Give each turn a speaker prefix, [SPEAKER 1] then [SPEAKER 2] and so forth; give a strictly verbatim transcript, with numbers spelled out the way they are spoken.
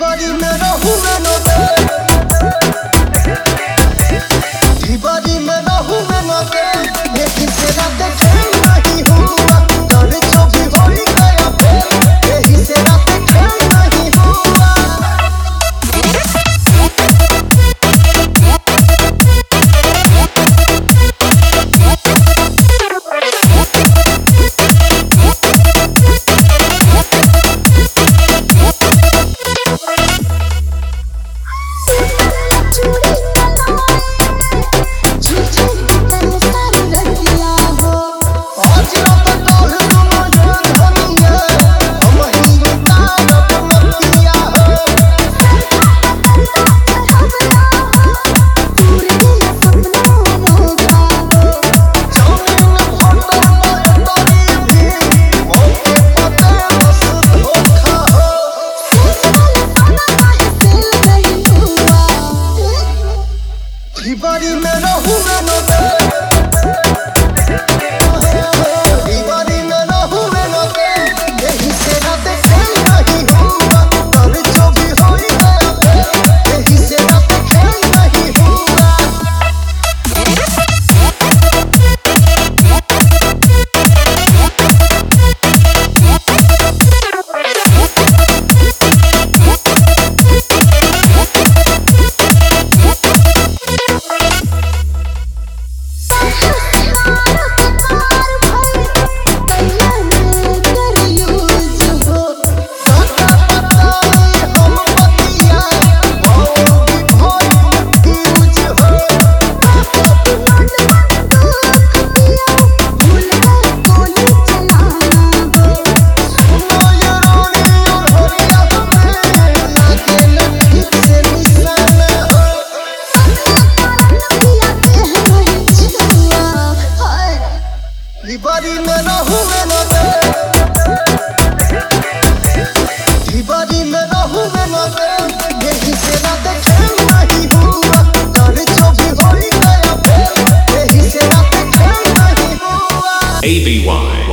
[SPEAKER 1] ढिबारी में रहूं मैं न दे ढिबारी में रहूं मैं न दे लेकिन से रात खेल नहीं हुआ कर जो भी हो ही गया फिर यही से रात खेल नहीं हुआ ढिबारी में रहूं मैं न दे ढिबारी में रहूं मैं न दे यही से रात खेल नहीं हुआ कर जो भी हो ही गया फिर यही से रात खेल नहीं हुआ ढिबारी में रहूं मैं न दे ढिबारी में रहूं मैं न दे यही से रात खेल नहीं हुआ कर जो भी हो ही गया फिर यही से रात खेल नहीं हुआ
[SPEAKER 2] A B Y